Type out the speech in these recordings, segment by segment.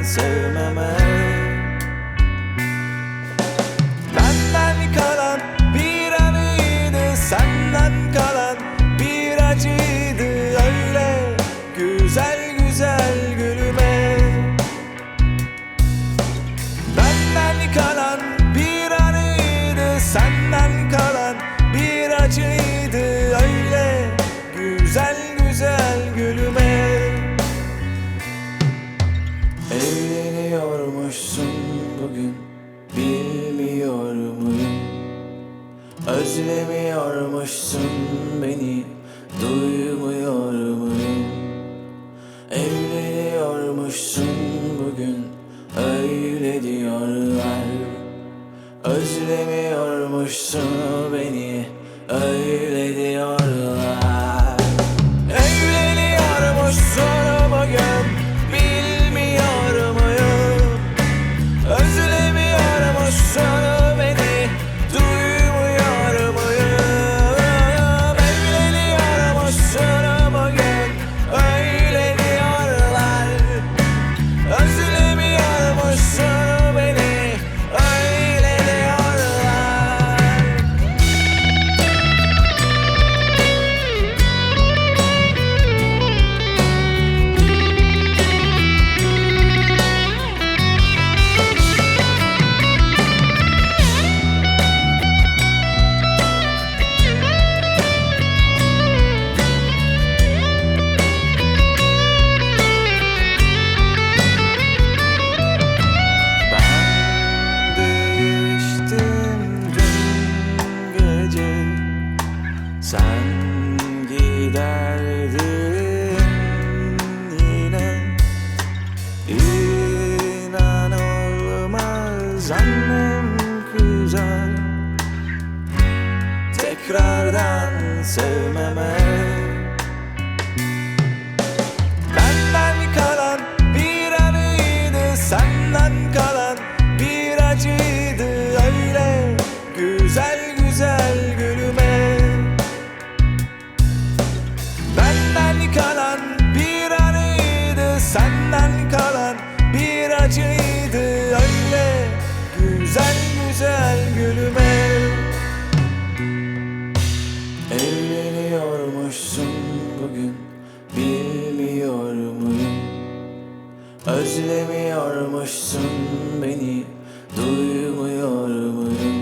sevmeme. Benden kalan bir anıydı, senden kalan bir acıydı. Öyle güzel güzel gülüme. Benden kalan bir anıydı, senden kalan bir acıydı. Öyle güzel güzel gülüme. Evleniyormuşsun bugün, bilmiyor muyum? Özlemiyormuşsun beni, duymuyor muyum? Evleniyormuşsun bugün, öyle diyorlar. Özlemiyormuşsun beni, öyle diyorlar. Evleniyormuşsun bugün, bilmiyor muyum? Özlemiyormuşsun beni, duymuyor muyum? Evleniyormuşsun bugün, öyle diyorlar. Özlemiyormuşsun beni, öyle diyorlar. Sen giderdin yine. İnan olmaz, annem kızar tekrardan sevmeme. Benden kalan bir anıydı, senden kalan bir acıydı. Öyle güzel güzel gülüme. Benden kalan bir anıydı, senden kalan bir acıydı. Öyle güzel güzel gülüme. Evleniyormuşsun bugün, bilmiyor muyum? Özlemiyormuşsun beni, duymuyor muyum?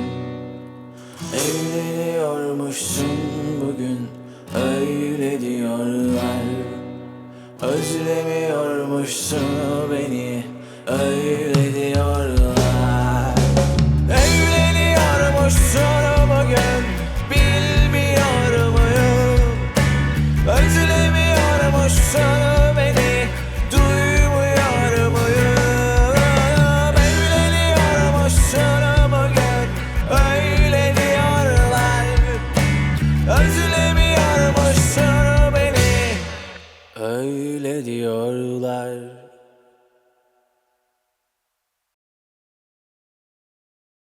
Evleniyormuşsun bugün, öyle diyorlar. Özlemiyormuşsun beni, öyle diyorlar.